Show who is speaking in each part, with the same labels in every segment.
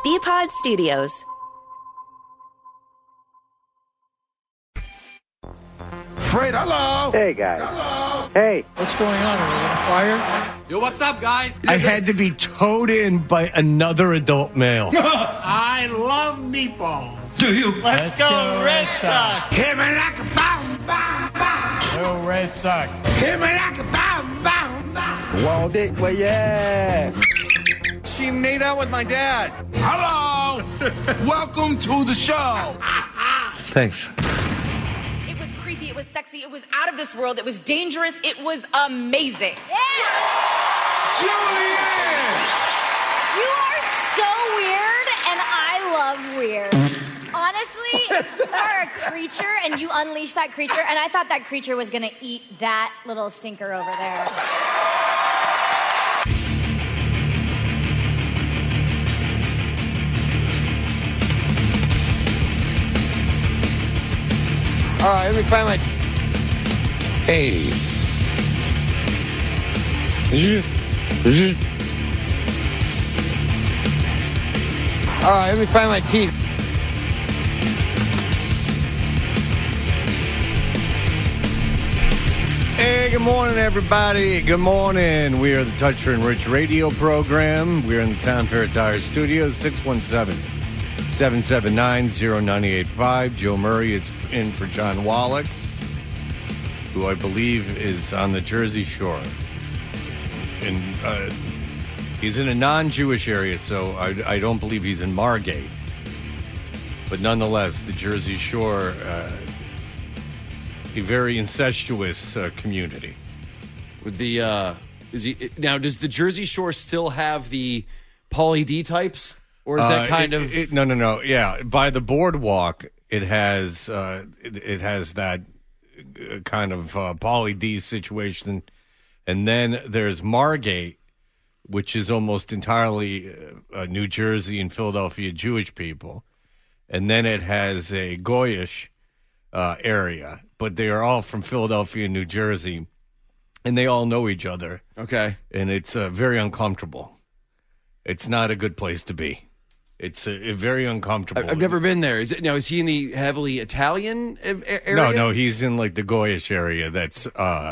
Speaker 1: BPod Studios.
Speaker 2: Fred, hello.
Speaker 3: Hey, guys.
Speaker 2: Hello.
Speaker 3: Hey.
Speaker 4: What's going on? Are we on fire?
Speaker 2: Yo, what's up, guys?
Speaker 5: I had to be towed in by another adult male.
Speaker 6: I love meatballs.
Speaker 2: Do you?
Speaker 6: Let's go Red Sox.
Speaker 2: Hit me like a bomb, bomb, bomb.
Speaker 6: Go Red Sox.
Speaker 2: Hit me like a bomb, bomb, bomb.
Speaker 7: Walled it, well, yeah.
Speaker 8: She made out with my dad.
Speaker 2: Hello. Welcome to the show.
Speaker 5: Thanks.
Speaker 9: It was creepy. It was sexy. It was out of this world. It was dangerous. It was amazing.
Speaker 2: Julianne.
Speaker 10: You are so weird, and I love weird. Honestly, you are a creature, and you unleash that creature, and I thought that creature was going to eat that little stinker over there.
Speaker 8: All right, let me find my...
Speaker 5: Hey.
Speaker 8: All right, let me find my teeth.
Speaker 5: Hey, good morning, everybody. Good morning. We are the Toucher and Rich radio program. We're in the Town Fair Tire Studios, 617-779-0985. Joe Murray is in for John Wallach, who I believe is on the Jersey Shore. And he's in a non-Jewish area, so I don't believe he's in Margate. But nonetheless, the Jersey Shore, a very incestuous community.
Speaker 11: With the now, does the Jersey Shore still have the Pauly D types, or is that kind of
Speaker 5: no? Yeah, by the boardwalk, it has that kind of Pauly D situation, and then there's Margate, which is almost entirely New Jersey and Philadelphia Jewish people, and then it has a Goyish area, but they are all from Philadelphia and New Jersey, and they all know each other.
Speaker 11: Okay.
Speaker 5: And it's very uncomfortable. It's not a good place to be. It's very uncomfortable.
Speaker 11: I've never been there. Is he in the heavily Italian area?
Speaker 5: No, he's in like the Goyish area. That's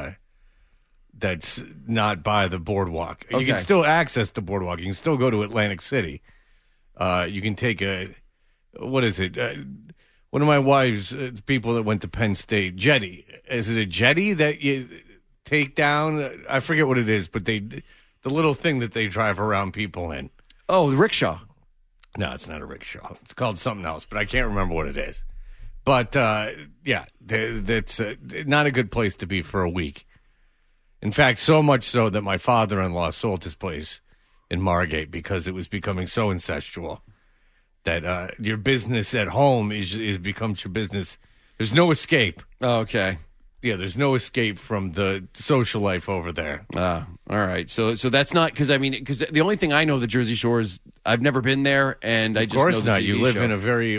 Speaker 5: not by the boardwalk.
Speaker 11: Okay.
Speaker 5: You can still access the boardwalk. You can still go to Atlantic City. You can take what is it? One of my wife's people that went to Penn State, Jetty. Is it a jetty that you take down? I forget what it is, but the little thing that they drive around people in.
Speaker 11: Oh, the rickshaw.
Speaker 5: No, it's not a rickshaw. It's called something else, but I can't remember what it is. But, yeah, that's not a good place to be for a week. In fact, so much so that my father-in-law sold his place in Margate because it was becoming so incestual that your business at home is becomes your business. There's no escape.
Speaker 11: Oh, okay.
Speaker 5: Yeah, there's no escape from the social life over there.
Speaker 11: All right. So that's not because the only thing I know of the Jersey Shore is I've never been there, and I just know the
Speaker 5: Of course not.
Speaker 11: TV
Speaker 5: You live
Speaker 11: show.
Speaker 5: in a very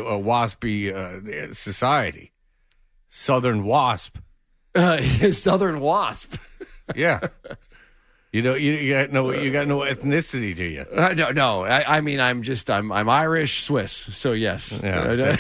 Speaker 5: waspy society. Southern wasp.
Speaker 11: Southern wasp.
Speaker 5: Yeah. You got no ethnicity, do you?
Speaker 11: No. I'm Irish, Swiss. So yes.
Speaker 5: Yeah,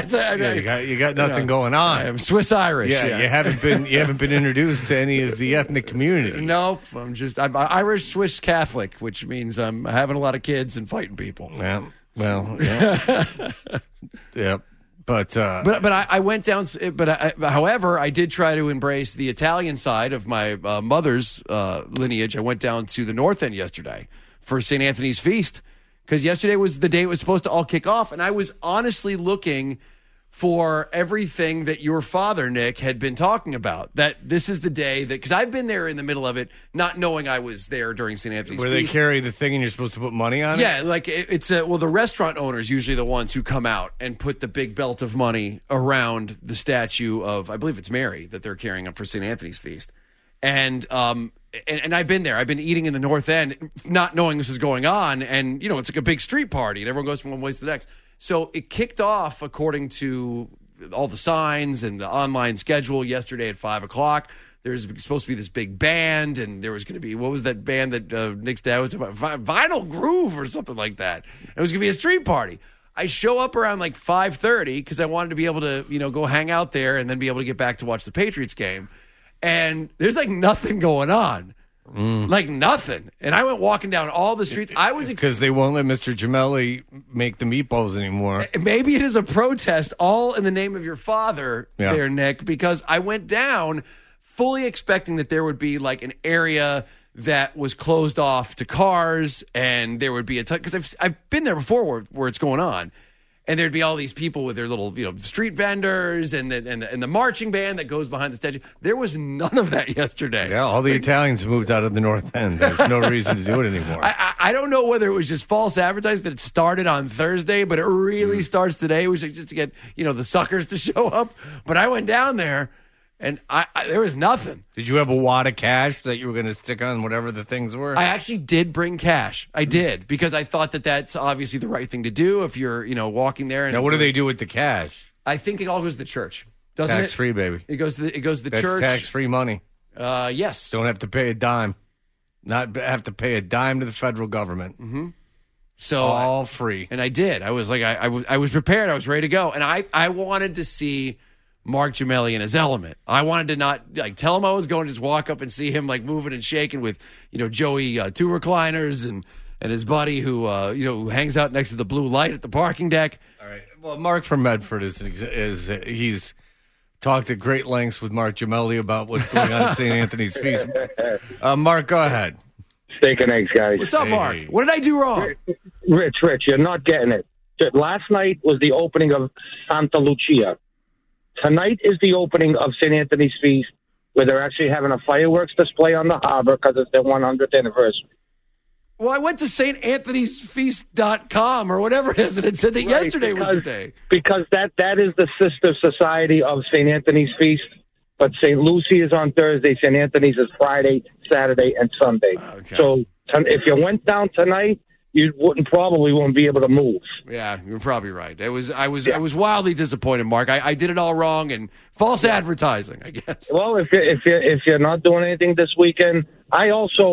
Speaker 5: you got nothing going on.
Speaker 11: I'm Swiss Irish.
Speaker 5: Yeah, you haven't been introduced to any of the ethnic communities.
Speaker 11: Nope. I'm Irish Swiss Catholic, which means I'm having a lot of kids and fighting people.
Speaker 5: Yeah. Well. Yeah. Yeah. But
Speaker 11: I went down. However, I did try to embrace the Italian side of my mother's lineage. I went down to the North End yesterday for St. Anthony's Feast because yesterday was the day it was supposed to all kick off, and I was honestly looking for everything that your father, Nick, had been talking about. That this is the day that, because I've been there in the middle of it, not knowing I was there during St. Anthony's
Speaker 5: Where
Speaker 11: Feast.
Speaker 5: they carry the thing and you're supposed to put money on it?
Speaker 11: Yeah, like it's the restaurant owners usually the ones who come out and put the big belt of money around the statue of, I believe it's Mary, that they're carrying up for St. Anthony's Feast. And I've been there. I've been eating in the North End, not knowing this was going on. And, it's like a big street party, and everyone goes from one place to the next. So it kicked off, according to all the signs and the online schedule, yesterday at 5 o'clock. There's supposed to be this big band, and there was going to be, what was that band that Nick's dad was about? Vinyl Groove or something like that. It was going to be a street party. I show up around like 5:30 because I wanted to be able to, go hang out there and then be able to get back to watch the Patriots game. And there's like nothing going on. Like nothing. And I went walking down all the streets. I was
Speaker 5: because they won't let Mr. Gemelli make the meatballs anymore.
Speaker 11: Maybe it is a protest, all in the name of your father there, Nick, because I went down fully expecting that there would be like an area that was closed off to cars, and there would be a because I've been there before where it's going on, and there'd be all these people with their little street vendors and the marching band that goes behind the statue. There was none of that yesterday.
Speaker 5: Yeah, all the Italians moved out of the North End. There's no reason to do it anymore.
Speaker 11: I don't know whether it was just false advertising that it started on Thursday, but it really starts today. It was just to get the suckers to show up. But I went down there. And there was nothing.
Speaker 5: Did you have a wad of cash that you were going to stick on whatever the things were?
Speaker 11: I actually did bring cash. I did, because I thought that that's obviously the right thing to do if you're, walking there. And
Speaker 5: now, what do they do with the cash?
Speaker 11: I think it all goes to the church, doesn't it?
Speaker 5: Tax-free, baby.
Speaker 11: It goes to the
Speaker 5: That's
Speaker 11: church.
Speaker 5: tax-free money.
Speaker 11: Yes.
Speaker 5: Don't have to pay a dime. Not have to pay a dime to the federal government.
Speaker 11: Mm-hmm. So
Speaker 5: all free.
Speaker 11: And I did. I was like, I was prepared. I was ready to go. And I wanted to see Mark Gemelli in his element. I wanted to not tell him I was going to just walk up and see him moving and shaking with Joey two recliners and his buddy who hangs out next to the blue light at the parking deck.
Speaker 5: All right. Well, Mark from Medford is he's talked at great lengths with Mark Gemelli about what's going on at St. Anthony's Feast. Mark, go ahead.
Speaker 1: Steak and eggs, guys.
Speaker 11: What's up, Mark? What did I do wrong?
Speaker 1: Rich, you're not getting it. Last night was the opening of Santa Lucia. Tonight is the opening of St. Anthony's Feast, where they're actually having a fireworks display on the harbor because it's their 100th anniversary.
Speaker 11: Well, I went to StAnthony'sFeast.com or whatever it is, and it said that yesterday was the day.
Speaker 1: Because that is the sister society of St. Anthony's Feast, but St. Lucie is on Thursday, St. Anthony's is Friday, Saturday, and Sunday.
Speaker 11: Okay.
Speaker 1: So if you went down tonight, you probably won't be able to move.
Speaker 11: Yeah, you're probably right. I was wildly disappointed, Mark. I did it all wrong and false advertising, I guess.
Speaker 1: Well, if you're not doing anything this weekend, my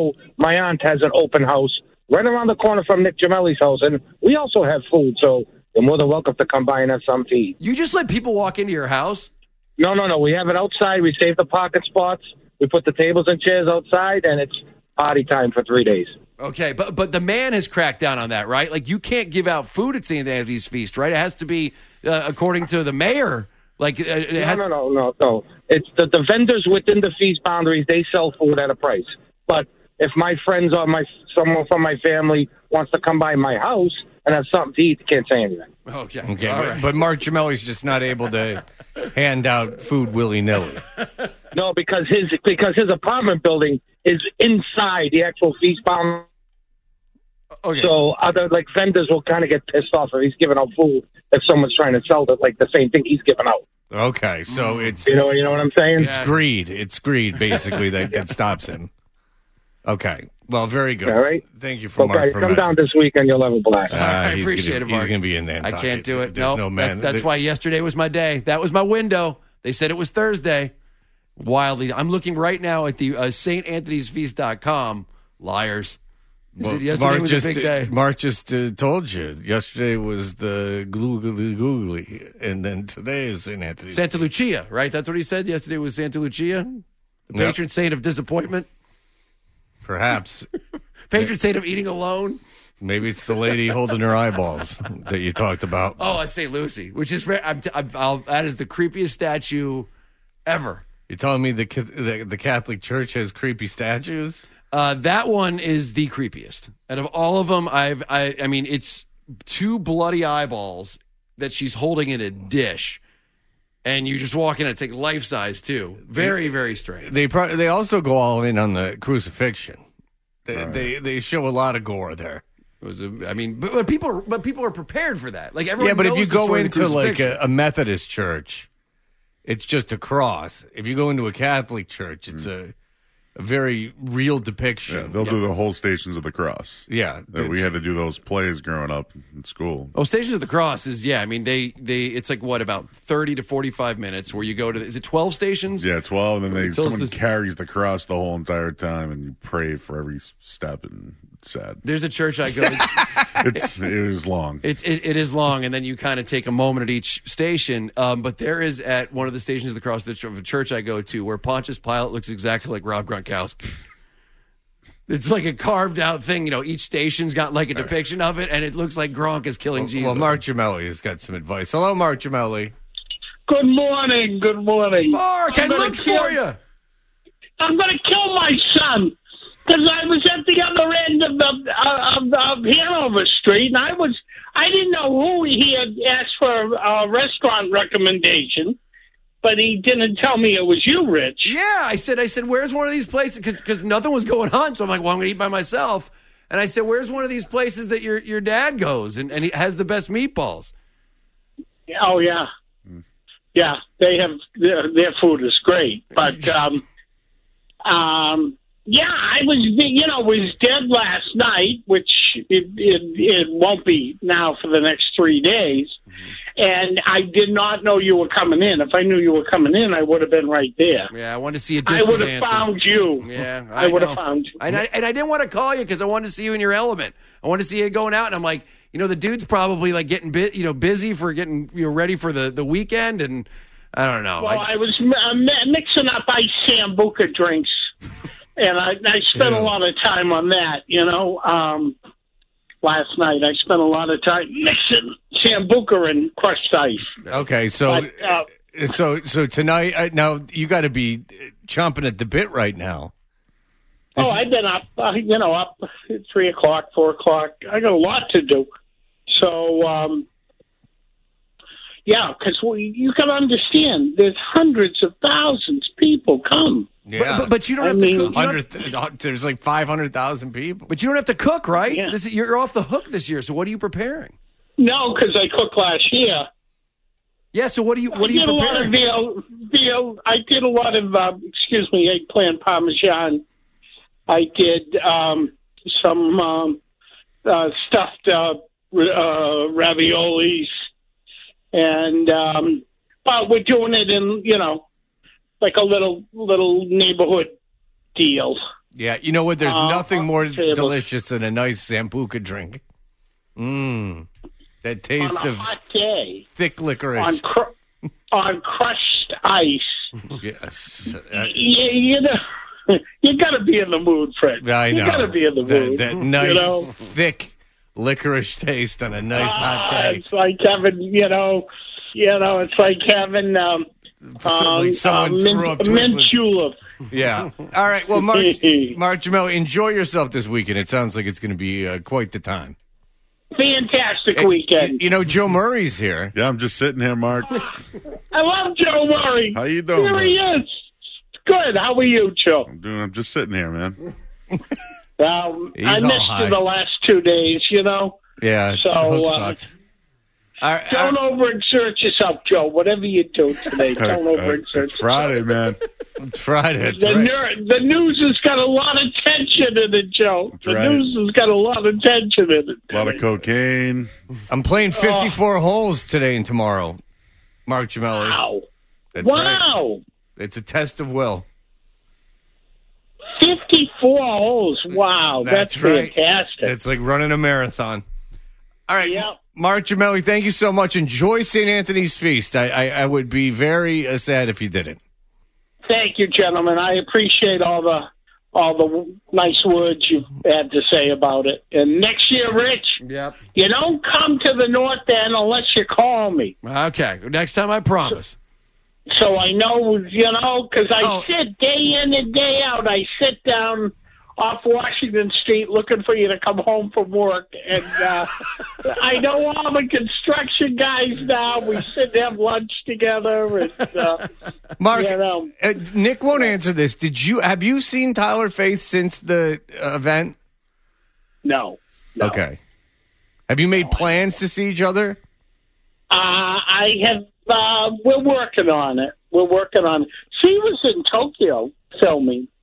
Speaker 1: aunt has an open house right around the corner from Nick Gemelli's house, and we also have food, so you're more than welcome to come by and have something to eat.
Speaker 11: You just let people walk into your house?
Speaker 1: No. We have it outside. We save the parking spots. We put the tables and chairs outside, and it's party time for 3 days.
Speaker 11: Okay, but the man has cracked down on that, right? Like, you can't give out food at St. Anthony's Feast, right? It has to be according to the mayor. Like,
Speaker 1: No. It's the vendors within the feast boundaries. They sell food at a price. But if my friends or someone from my family wants to come by my house and have something to eat, they can't say anything.
Speaker 11: Okay.
Speaker 5: Right. But Mark Gemelli's just not able to hand out food willy-nilly.
Speaker 1: No, because his apartment building is inside the actual feast boundary.
Speaker 11: Okay.
Speaker 1: So other vendors will kind of get pissed off if he's giving out food if someone's trying to sell the same thing he's giving out.
Speaker 5: Okay, so it's
Speaker 1: you know what I'm saying?
Speaker 5: It's greed. It's greed basically that stops him. Okay, well, very good.
Speaker 1: All right,
Speaker 5: thank you for Mark.
Speaker 1: Come down this weekend, you'll have a blast.
Speaker 11: I appreciate it, Mark.
Speaker 5: He's going to be in Nantucket.
Speaker 11: I can't do it.
Speaker 5: There's no man.
Speaker 11: That's why yesterday was my day. That was my window. They said it was Thursday. Wildly, I'm looking right now at the StAnthony'sFeast.com. Liars. Yesterday was a big day.
Speaker 5: Mark just told you. Yesterday was the googly, and then today is St. Anthony's.
Speaker 11: Santa Lucia, right? That's what he said. Yesterday was Santa Lucia, the patron saint of disappointment.
Speaker 5: Perhaps.
Speaker 11: Patron saint of eating alone.
Speaker 5: Maybe it's the lady holding her eyeballs that you talked about.
Speaker 11: Oh, it's St. Lucie, which is that is the creepiest statue ever.
Speaker 5: You're telling me the Catholic Church has creepy statues?
Speaker 11: That one is the creepiest. Out of all of them, I mean, it's two bloody eyeballs that she's holding in a dish, and you just walk in and take life size too. Very, very strange.
Speaker 5: They also go all in on the crucifixion. They show a lot of gore there.
Speaker 11: But people are prepared for that. Like everyone.
Speaker 5: Yeah, but
Speaker 11: knows
Speaker 5: if you
Speaker 11: the
Speaker 5: go
Speaker 11: story of the
Speaker 5: into like
Speaker 11: crucifixion.
Speaker 5: a Methodist church, it's just a cross. If you go into a Catholic church, it's a very real depiction.
Speaker 3: Yeah, they'll do the whole Stations of the Cross.
Speaker 5: Yeah,
Speaker 3: we had to do those plays growing up in school.
Speaker 11: Oh, Stations of the Cross is I mean they it's like what, about 30 to 45 minutes where you go to is it 12 stations?
Speaker 3: Yeah, 12, and then someone carries the cross the whole entire time, and you pray for every step, and it's sad.
Speaker 11: There's a church I go to.
Speaker 3: It is long.
Speaker 11: It is long, and then you kind of take a moment at each station. But there is at one of the Stations of the Cross of a church I go to where Pontius Pilate looks exactly like Rob Gronkowski. It's like a carved out thing. You know, each station's got like a depiction of it, and it looks like Gronk is killing Jesus.
Speaker 5: Well, Mark Gemelli has got some advice. Hello, Mark Gemelli.
Speaker 12: Good morning. Good morning.
Speaker 11: Mark, I looked for you.
Speaker 12: I'm going to kill my son because I was at the other end of Hanover Street, and I didn't know who he had asked for a restaurant recommendation. But he didn't tell me it was you, Rich.
Speaker 11: Yeah, I said, where's one of these places? Because nothing was going on. So I'm like, well, I'm going to eat by myself. And I said, where's one of these places that your dad goes and he has the best meatballs?
Speaker 12: Oh, yeah. Yeah, they have their food is great. But, yeah, I was dead last night, which it won't be now for the next 3 days. And I did not know you were coming in. If I knew you were coming in, I would have been right there.
Speaker 11: Yeah, I wanted to see a
Speaker 12: I
Speaker 11: disco
Speaker 12: would have
Speaker 11: dancer.
Speaker 12: found you.
Speaker 11: Yeah,
Speaker 12: I would have found you.
Speaker 11: And I didn't want to call you because I wanted to see you in your element. I wanted to see you going out, and I'm like, the dude's probably like getting busy for getting ready for the weekend, and I don't know.
Speaker 12: Well, I was mixing up ice Sambuca drinks, and I spent a lot of time on that. Last night I spent a lot of time mixing Sambuca and crushed ice.
Speaker 5: Okay, so tonight, now you got to be chomping at the bit right now.
Speaker 12: I've been up, up at 3 o'clock, 4 o'clock. I got a lot to do. So, yeah, because you can understand, there's hundreds of thousands of people come.
Speaker 5: Yeah,
Speaker 11: but you don't have to cook.
Speaker 5: There's like 500,000 people.
Speaker 11: But you don't have to cook, right?
Speaker 12: Yeah.
Speaker 11: You're off the hook this year. So what are you preparing?
Speaker 12: No, because I cooked last year.
Speaker 11: Yeah. So what are you preparing?
Speaker 12: I did a lot of eggplant parmesan. I did some stuffed raviolis, and but we're doing it in like a little neighborhood deal.
Speaker 5: Yeah, you know what? There's nothing more delicious than a nice Sambuca drink. That taste
Speaker 12: on a
Speaker 5: of
Speaker 12: hot day,
Speaker 5: thick licorice
Speaker 12: on crushed ice.
Speaker 5: Yes,
Speaker 12: you got to be in the mood, Fred.
Speaker 5: I know.
Speaker 12: You got to be in the mood.
Speaker 5: That nice thick licorice taste on a nice hot day.
Speaker 12: It's like having, it's like having
Speaker 5: like someone threw up
Speaker 12: mint julep.
Speaker 5: Yeah. All right. Well, Mark Gemelli, enjoy yourself this weekend. It sounds like it's going to be quite the time.
Speaker 12: Fantastic weekend.
Speaker 5: Joe Murray's here.
Speaker 3: Yeah, I'm just sitting here, Mark.
Speaker 12: I love Joe Murray.
Speaker 3: How you doing?
Speaker 12: Here he is. Good. How are you, Joe?
Speaker 3: I'm just sitting here, man.
Speaker 12: I missed you the last 2 days,
Speaker 5: Yeah.
Speaker 12: So
Speaker 5: sucks.
Speaker 12: Don't overexert yourself, Joe. Whatever you do today, don't overexert yourself.
Speaker 3: It's Friday, man.
Speaker 5: It's Friday.
Speaker 12: The news has got a lot of tension in it, Joe. The news has got a lot of tension in it.
Speaker 3: A lot of cocaine.
Speaker 5: I'm playing 54 holes today and tomorrow, Mark Gemelli.
Speaker 12: Wow.
Speaker 5: That's
Speaker 12: wow.
Speaker 5: Right. It's a test of will.
Speaker 12: 54 holes. Wow. That's
Speaker 5: right.
Speaker 12: Fantastic.
Speaker 5: It's like running a marathon. All right.
Speaker 12: Yeah.
Speaker 5: Mark Gemelli, thank you so much. Enjoy St. Anthony's Feast. I would be very sad if you didn't.
Speaker 12: Thank you, gentlemen. I appreciate all the nice words you had to say about it. And next year, Rich, you don't come to the North End unless you call me.
Speaker 11: Okay. Next time, I promise.
Speaker 12: So I know, because I sit day in and day out. I sit down off Washington Street looking for you to come home from work. And I know all the construction guys now. We sit and have lunch together. And,
Speaker 5: Mark, Nick won't answer this. Have you seen Tyler Faith since the event?
Speaker 12: No.
Speaker 5: Okay. Have you made plans to see each other?
Speaker 12: I have. We're working on it. She was in Tokyo filming.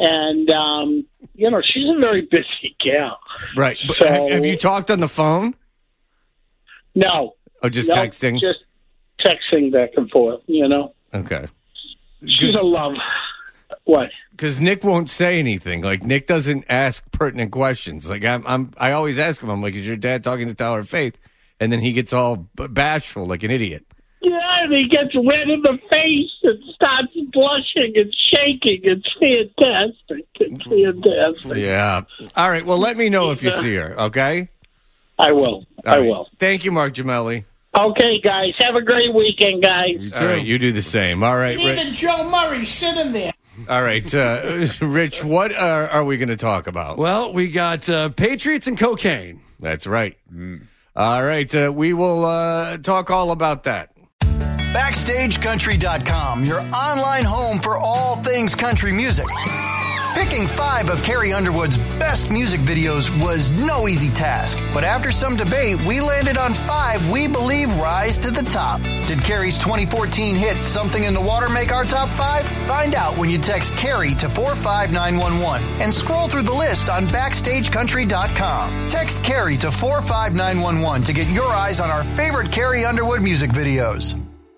Speaker 12: And, she's a very busy gal.
Speaker 5: Right. But
Speaker 12: So-
Speaker 5: have you talked on the phone?
Speaker 12: No.
Speaker 5: Oh, just
Speaker 12: No,
Speaker 5: texting?
Speaker 12: Just texting back and forth,
Speaker 5: Okay.
Speaker 12: She's a love. What?
Speaker 5: Because Nick won't say anything. Like, Nick doesn't ask pertinent questions. Like, I always ask him, I'm like, is your dad talking to Tyler Faith? And then he gets all bashful like an idiot.
Speaker 12: Yeah, and he gets red in the face and starts blushing and shaking. It's fantastic. It's fantastic.
Speaker 5: Yeah. All right. Well, let me know if you see her, okay?
Speaker 12: I will.
Speaker 5: All right.
Speaker 12: will.
Speaker 5: Thank you, Mark Gemelli.
Speaker 12: Okay, guys. Have a great weekend, guys.
Speaker 5: All right. You do the same. All right.
Speaker 6: Even Joe Murray sitting there.
Speaker 5: All right. Rich, what are we going to talk about?
Speaker 11: Well, we got Patriots and cocaine.
Speaker 5: That's right. All right. We will talk all about that.
Speaker 13: BackstageCountry.com, your online home for all things country music. Picking 5 of Carrie Underwood's best music videos was no easy task, but after some debate, we landed on 5 we believe rise to the top. Did Carrie's 2014 hit Something in the Water make our top 5? Find out when you text Carrie to 45911 and scroll through the list on BackstageCountry.com. Text Carrie to 45911 to get your eyes on our favorite Carrie Underwood music videos.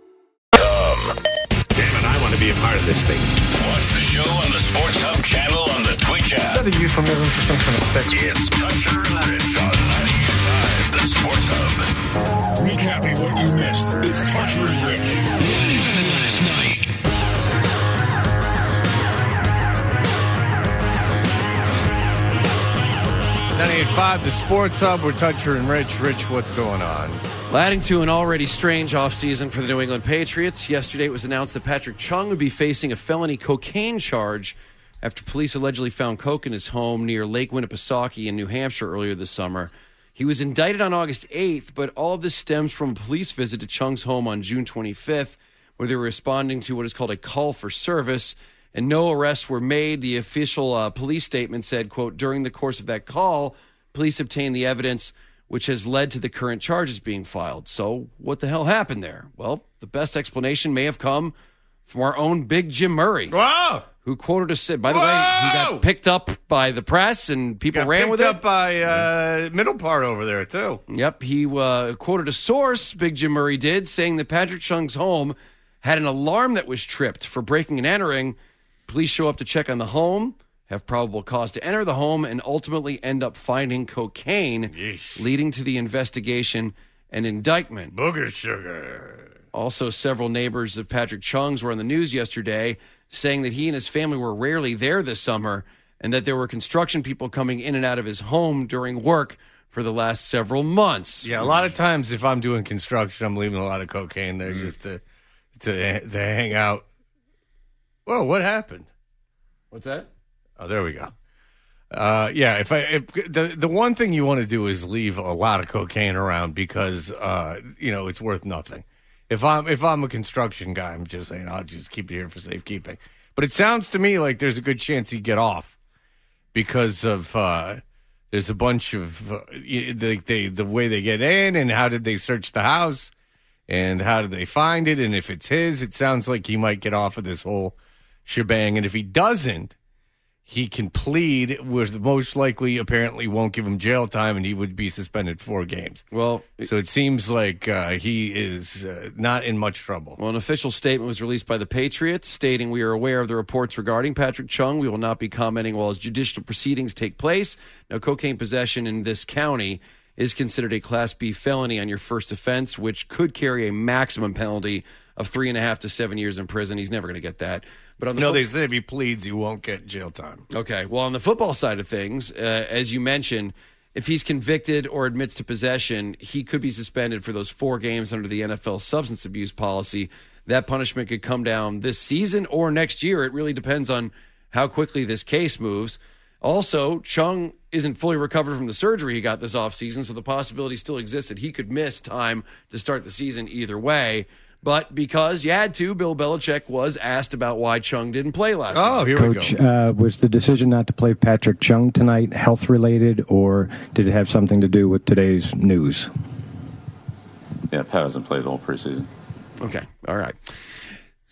Speaker 14: Damn it, I want to be a part of this thing. Watch the show on the Sports Hub channel on the Twitch app.
Speaker 15: Is that a euphemism for some kind of sex?
Speaker 14: It's Toucher and Rich on 98.5, the Sports Hub. Recapping what you missed. It's Toucher and Rich. What happened last night?
Speaker 5: .98.5, the Sports Hub. We're Toucher and Rich. Rich, what's going on?
Speaker 11: Adding to an already strange offseason for the New England Patriots, yesterday it was announced that Patrick Chung would be facing a felony cocaine charge after police allegedly found coke in his home near Lake Winnipesaukee in New Hampshire earlier this summer. He was indicted on August 8th, but all of this stems from a police visit to Chung's home on June 25th, where they were responding to what is called a call for service, and no arrests were made. The official police statement said, quote, during the course of that call, police obtained the evidence which has led to the current charges being filed. So what the hell happened there? Well, the best explanation may have come from our own Big Jim Murray, who quoted us. By the way, he got picked up by the press and people ran with it.
Speaker 5: Picked up by middle part over there, too.
Speaker 11: Yep, he quoted a source, Big Jim Murray did, saying that Patrick Chung's home had an alarm that was tripped for breaking and entering. Police show up to check on the home, have probable cause to enter the home, and ultimately end up finding cocaine, leading to the investigation and indictment.
Speaker 5: Booger sugar.
Speaker 11: Also, several neighbors of Patrick Chung's were on the news yesterday saying that he and his family were rarely there this summer and that there were construction people coming in and out of his home during work for the last several months.
Speaker 5: Yeah, a lot of times if I'm doing construction, I'm leaving a lot of cocaine there just to hang out. Whoa, what happened?
Speaker 11: What's that?
Speaker 5: Oh, there we go. Yeah, if the one thing you want to do is leave a lot of cocaine around because it's worth nothing. If I'm a construction guy, I'm just saying I'll just keep it here for safekeeping. But it sounds to me like there's a good chance he'd get off because of there's a bunch of the way they get in and how did they search the house and how did they find it, and if it's his, it sounds like he might get off of this whole shebang. And if he doesn't, he can plead, which most likely apparently won't give him jail time, and he would be suspended 4 games.
Speaker 11: Well,
Speaker 5: so it seems like he is not in much trouble.
Speaker 11: Well, an official statement was released by the Patriots stating, we are aware of the reports regarding Patrick Chung. We will not be commenting while his judicial proceedings take place. Now, cocaine possession in this county is considered a Class B felony on your first offense, which could carry a maximum penalty of 3.5 to 7 years in prison. He's never going to get that. But on the
Speaker 5: they said if he pleads, he won't get jail time.
Speaker 11: Okay. Well, on the football side of things, as you mentioned, if he's convicted or admits to possession, he could be suspended for those 4 games under the NFL substance abuse policy. That punishment could come down this season or next year. It really depends on how quickly this case moves. Also, Chung isn't fully recovered from the surgery he got this offseason, so the possibility still exists that he could miss time to start the season either way. But because you had to, Bill Belichick was asked about why Chung didn't play last night.
Speaker 5: Oh, here
Speaker 16: Coach,
Speaker 5: we go.
Speaker 16: Was the decision not to play Patrick Chung tonight health-related, or did it have something to do with today's news?
Speaker 17: Yeah, Pat hasn't played the whole preseason.
Speaker 11: Okay, all right.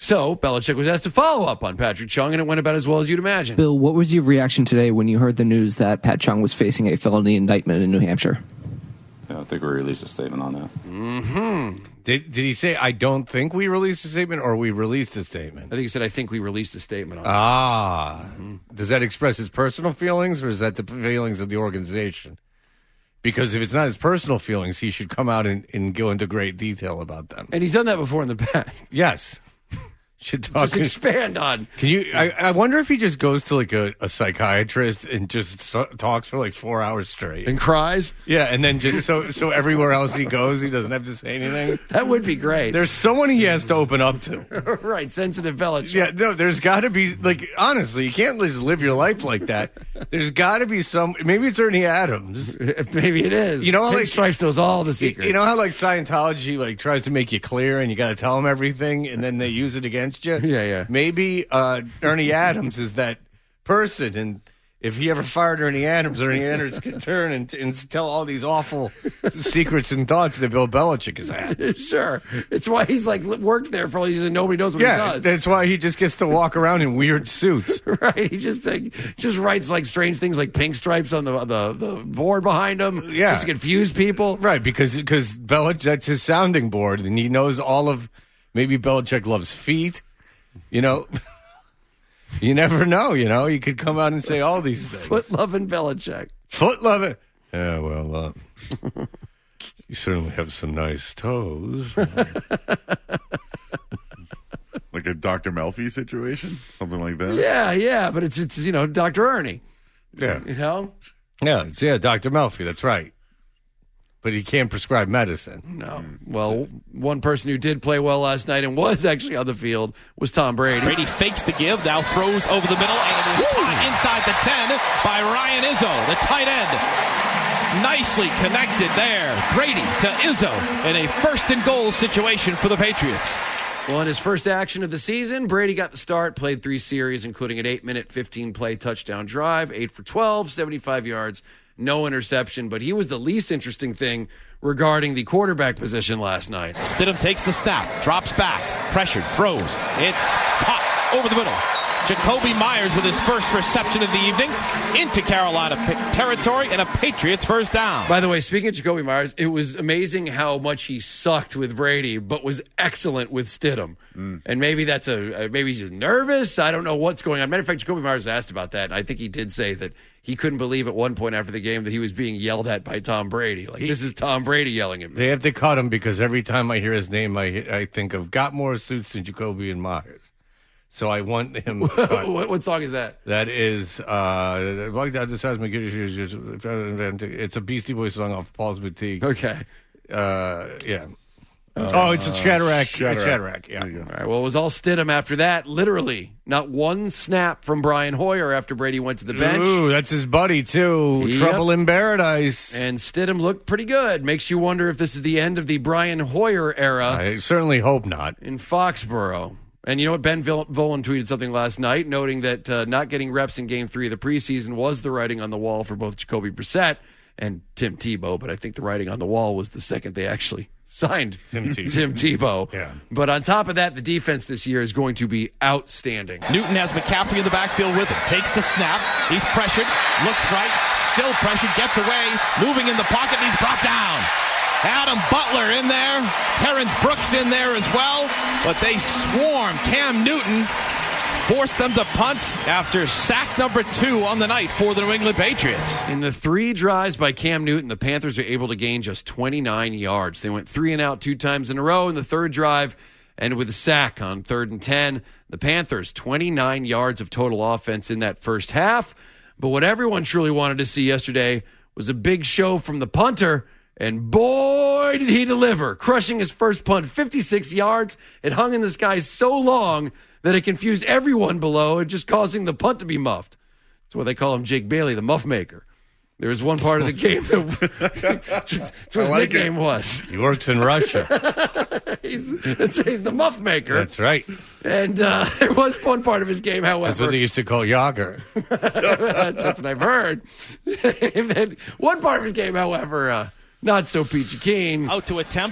Speaker 11: So Belichick was asked to follow up on Patrick Chung, and it went about as well as you'd imagine.
Speaker 17: Bill, what was your reaction today when you heard the news that Pat Chung was facing a felony indictment in New Hampshire?
Speaker 18: Yeah, I think we released a statement on that.
Speaker 11: Mm-hmm.
Speaker 5: Did he say, I don't think we released a statement, or we released a statement?
Speaker 11: I think he said, I think we released a statement on
Speaker 5: that. Does that express his personal feelings, or is that the feelings of the organization? Because if it's not his personal feelings, he should come out and go into great detail about them.
Speaker 11: And he's done that before in the past.
Speaker 5: Yes. Should talk.
Speaker 11: Just expand on.
Speaker 5: Can you? I wonder if he just goes to like a psychiatrist and just talks for like 4 hours straight
Speaker 11: and cries.
Speaker 5: Yeah, and then just so everywhere else he goes, he doesn't have to say anything.
Speaker 11: That would be great.
Speaker 5: There's someone he has to open up to.
Speaker 11: Right, sensitive Belichick.
Speaker 5: Yeah, no, there's got to be like honestly, you can't just live your life like that. There's got to be some. Maybe it's Ernie Adams.
Speaker 11: Maybe it is.
Speaker 5: You know, like
Speaker 11: Pinstripes knows all the secrets.
Speaker 5: You know how like Scientology like tries to make you clear and you got to tell them everything, and then they use it against you.
Speaker 11: Yeah.
Speaker 5: Maybe Ernie Adams is that person, and if he ever fired Ernie Adams could turn and tell all these awful secrets and thoughts that Bill Belichick has had.
Speaker 11: Sure. It's why he's like worked there for all these years and nobody knows what he does.
Speaker 5: That's why he just gets to walk around in weird suits.
Speaker 11: Right. He just writes like strange things like pink stripes on the board behind him.
Speaker 5: Yeah.
Speaker 11: Just to confuse people.
Speaker 5: Right, because Belichick, that's his sounding board, and he knows all of, maybe Belichick loves feet. You know, you never know, you know. You could come out and say all these things.
Speaker 11: Foot-loving Belichick.
Speaker 5: Foot-loving. Yeah, well, you certainly have some nice toes.
Speaker 3: Like a Dr. Melfi situation? Something like that?
Speaker 11: Yeah, but it's Dr. Ernie.
Speaker 5: Yeah.
Speaker 11: You know?
Speaker 5: Yeah, it's Dr. Melfi, that's right. But he can't prescribe medicine.
Speaker 11: No. Well, one person who did play well last night and was actually on the field was Tom Brady.
Speaker 19: Brady fakes the give, now throws over the middle, and it is caught inside the 10 by Ryan Izzo, the tight end. Nicely connected there. Brady to Izzo in a first and goal situation for the Patriots.
Speaker 11: Well, in his first action of the season, Brady got the start, played 3 series, including an 8-minute, 15-play touchdown drive, 8 for 12, 75 yards. No interception, but he was the least interesting thing regarding the quarterback position last night.
Speaker 19: Stidham takes the snap, drops back, pressured, throws. It's caught over the middle. Jacoby Myers with his first reception of the evening into Carolina territory and a Patriots first down.
Speaker 11: By the way, speaking of Jacoby Myers, it was amazing how much he sucked with Brady, but was excellent with Stidham. And maybe that's maybe he's just nervous. I don't know what's going on. Matter of fact, Jacoby Myers asked about that, and I think he did say that he couldn't believe at one point after the game that he was being yelled at by Tom Brady. Like, this is Tom Brady yelling at me.
Speaker 5: They have to cut him because every time I hear his name, I think of got more suits than Jacoby and Myers. So I want him.
Speaker 11: What song is that?
Speaker 5: That is, it's a Beastie Boys song off Paul's Boutique.
Speaker 11: Okay.
Speaker 5: Yeah. It's a Shadrach. Yeah.
Speaker 11: All right. Well, it was all Stidham after that. Literally, not one snap from Brian Hoyer after Brady went to the bench.
Speaker 5: Ooh, that's his buddy too. Yep. Trouble in Paradise.
Speaker 11: And Stidham looked pretty good. Makes you wonder if this is the end of the Brian Hoyer era.
Speaker 5: I certainly hope not.
Speaker 11: In Foxborough. And you know what? Ben Volen tweeted something last night, noting that not getting reps in Game 3 of the preseason was the writing on the wall for both Jacoby Brissett and Tim Tebow. But I think the writing on the wall was the second they actually signed Tim Tebow.
Speaker 5: Yeah.
Speaker 11: But on top of that, the defense this year is going to be outstanding.
Speaker 19: Newton has McCaffrey in the backfield with him. Takes the snap. He's pressured. Looks right. Still pressured. Gets away. Moving in the pocket. And he's brought down. Adam Butler in there. Terrence Brooks in there as well. But they swarm. Cam Newton forced them to punt after sack number 2 on the night for the New England Patriots.
Speaker 11: In the 3 drives by Cam Newton, the Panthers were able to gain just 29 yards. They went 3 and out 2 times in a row. In the third drive, ended with a sack on 3rd and 10. The Panthers, 29 yards of total offense in that first half. But what everyone truly wanted to see yesterday was a big show from the punter. And boy, did he deliver, crushing his first punt, 56 yards. It hung in the sky so long that it confused everyone below and just causing the punt to be muffed. That's why they call him Jake Bailey, the muff maker. There was one part of the game that's what his nickname was.
Speaker 5: He works in Russia.
Speaker 11: He's the muff maker.
Speaker 5: That's right.
Speaker 11: And there was one part of his game, however.
Speaker 5: That's what they used to call Yager.
Speaker 11: That's what I've heard. One part of his game, however, not so peachy keen.
Speaker 19: Out to attempt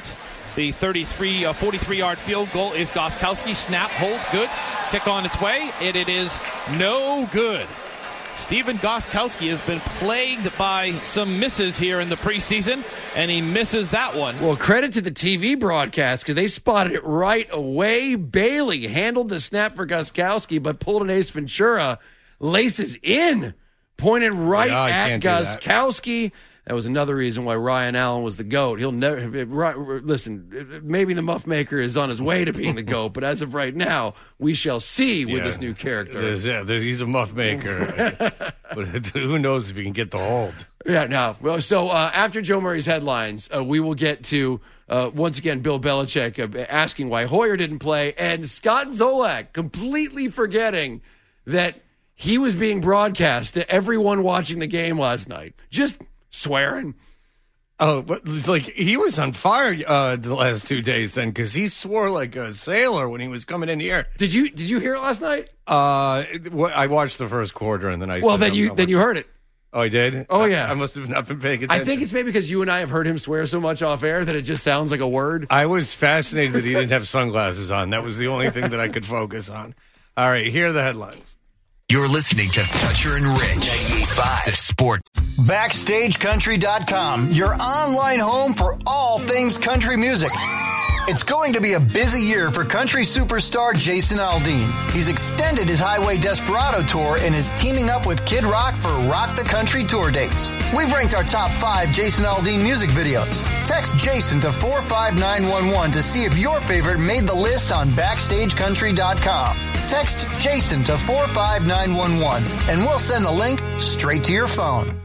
Speaker 19: The 43-yard field goal is Gostkowski. Snap, hold, good. Kick on its way, and it is no good. Stephen Gostkowski has been plagued by some misses here in the preseason, and he misses that one.
Speaker 11: Well, credit to the TV broadcast because they spotted it right away. Bailey handled the snap for Gostkowski, but pulled an Ace Ventura, laces in, pointed right at Gostkowski. That was another reason why Ryan Allen was the GOAT. He'll never listen. Maybe the Muff Maker is on his way to being the GOAT, but as of right now, we shall see with this new character.
Speaker 5: He's a Muff Maker, but who knows if he can get the hold?
Speaker 11: Yeah, no. Well, so after Joe Murray's headlines, we will get to once again Bill Belichick asking why Hoyer didn't play, and Scott Zolak completely forgetting that he was being broadcast to everyone watching the game last night. Just swearing.
Speaker 5: Oh, but like he was on fire the last 2 days then because he swore like a sailor when he was coming in here.
Speaker 11: Did you hear it last night?
Speaker 5: I watched the first quarter and then
Speaker 11: you heard it.
Speaker 5: Oh, I did?
Speaker 11: Oh, yeah.
Speaker 5: I must have not been paying attention.
Speaker 11: I think it's maybe because you and I have heard him swear so much off air that it just sounds like a word.
Speaker 5: I was fascinated that he didn't have sunglasses on. That was the only thing that I could focus on. All right, here are the headlines.
Speaker 14: You're listening to Toucher and Rich, 98.5 The Sport.
Speaker 13: BackstageCountry.com, your online home for all things country music. It's going to be a busy year for country superstar Jason Aldean. He's extended his Highway Desperado tour and is teaming up with Kid Rock for Rock the Country tour dates. We've ranked our top 5 Jason Aldean music videos. Text Jason to 45911 to see if your favorite made the list on BackstageCountry.com. Text Jason to 45911 and we'll send the link straight to your phone.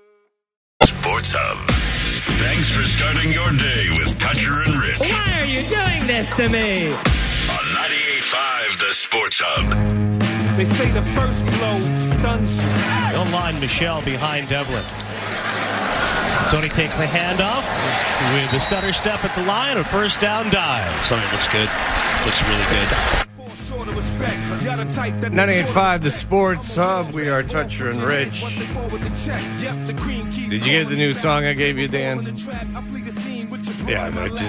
Speaker 14: Sports Hub. Thanks for starting your day with Toucher and Rich.
Speaker 20: Why are you doing this to me?
Speaker 14: On 98.5 The Sports Hub.
Speaker 20: They say the first blow stuns you.
Speaker 21: They'll line Michelle behind Devlin. Tony takes the handoff with the stutter step at the line, a first down dive.
Speaker 22: Something looks good. Looks really good.
Speaker 5: 98.5 The Sports Hub. We are Toucher and Rich. Did you get the new song I gave you, Dan? Yeah,